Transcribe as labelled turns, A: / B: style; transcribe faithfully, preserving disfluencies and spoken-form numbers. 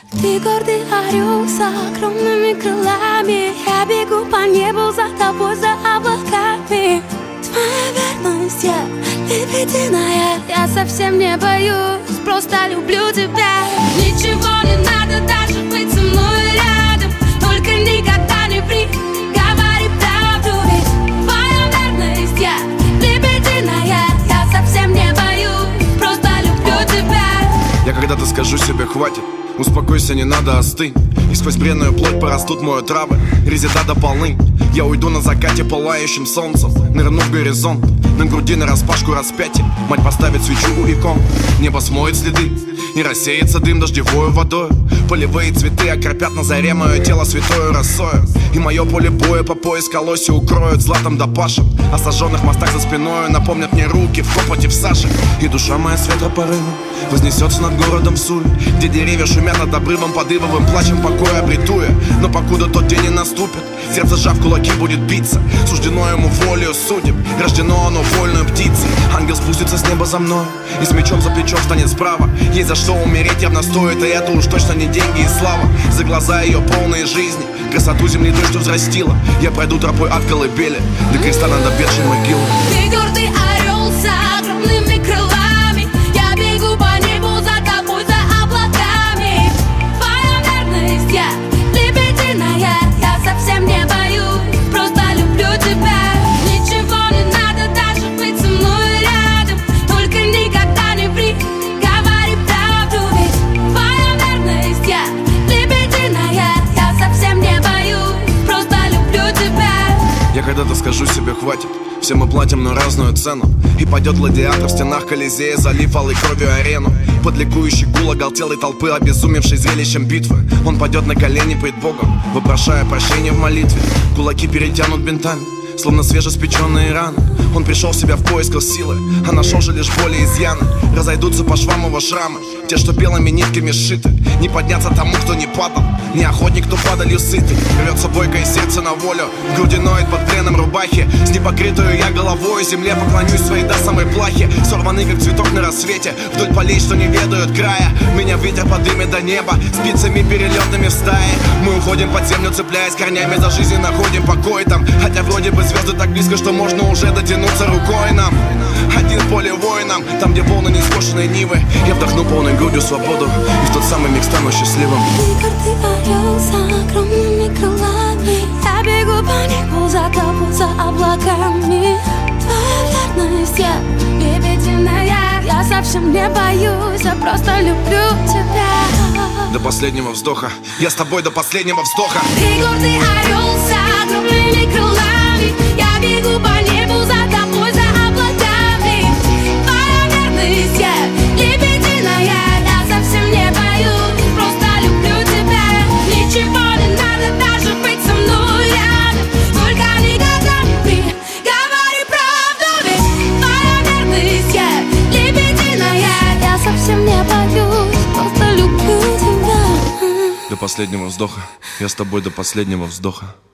A: Ты гордый орел с огромными крылами. Я бегу по небу за тобой, за облаками. Твоя верность, я лебединая. Я совсем не боюсь, просто люблю тебя. Ничего не надо, даже быть со мной рядом. Только никогда не ври, говори правду. Ведь твоя верность, я лебединая. Я совсем не боюсь, просто люблю тебя.
B: Я когда-то скажу себе хватит, успокойся, не надо, остынь. И сквозь бренную плоть порастут мою травы, резида до полынь. Я уйду на закате пылающим солнцем, нырну в горизонт. На груди нараспашку распятие, мать поставит свечу у икон. Небо смоет следы, и рассеется дым дождевою водой. Полевые цветы окропят на заре мое тело святою росою. И мое поле боя по пояс колосья укроют златом да пашем. О сожженных мостах за спиною напомнят мне руки в копоти в саже. И душа моя с ветропорывом вознесется над городом Суль, где деревья шумят над обрывом, под ивовым плачем покоя обретуя. Но покуда тот день не наступит, сердце сжав кулаки будет биться. Суждено ему волею судеб, рождено оно вольной птицей. Ангел спустится с неба за мной и с мечом за плечом станет справа. Есть за что умереть явно стоит, и это уж точно не деньги и слава. За глаза ее полные жизни, красоту земли той, что взрастила. Я пройду тропой от колыбели до креста над обетшей могилой.
A: Ты гордый орел с огромными крылами. Я бегу по небу за тобой, за облаками. Твоя верность, я лебединая. Я совсем не боюсь, просто люблю тебя. Ничего не надо, даже быть со мной рядом. Только никогда не ври, говори правду. Ведь твоя верность, я лебединая. Я совсем не боюсь, просто люблю тебя.
B: Я когда-то скажу себе хватит, все мы платим на разную цену. И пойдет гладиатор в стенах Колизея, залив алой кровью арену. Под ликующий гул оголтелой толпы, обезумевшей зрелищем битвы. Он пойдет на колени пред Богом, вопрошая прощения в молитве. Кулаки перетянут бинтами, словно свежеспеченные раны. Он пришел в себя в поисках силы, а нашел же лишь боли и изъяны. Разойдутся по швам его шрамы, те, что белыми нитками сшиты. Не подняться тому, кто не падал, не охотник, кто падалью сытый. Рвется бойкое сердце на волю, в груди ноет под пленом рубахи. С непокрытую я головой земле поклонюсь своей до самой плахи. Сорваны, как цветок на рассвете, вдоль полей, что не ведают края. Меня ветер подымет до неба, спицами перелетными в стае. Мы уходим под землю, цепляясь корнями за жизнь, и находим покой там. Хотя вроде бы звезды так близко, что можно уже дотянуться рукой нам. Один в поле воинам, там, где полны нескошенные нивы. Я вдохну полной грудью свободу, и в тот самый миг стану счастливым.
A: Ты гордый орел с огромными крылами. Я бегу по небу за тобой, за облаками. Твоя верность, я лебединая. Я совсем не боюсь, я просто люблю тебя.
B: До последнего вздоха, я с тобой до последнего вздоха.
A: Ты гордый орел с огромными крылами. Я бегу по небу за тобой, за облаками. Твоя верность, я лебединая. Я совсем не боюсь, просто люблю тебя. Ничего не надо, даже быть со мной рядом. Только никогда не ври, говори правду. Ведь твоя верность, я лебединая. Я совсем не боюсь, просто люблю тебя.
B: До последнего вздоха, я с тобой до последнего вздоха.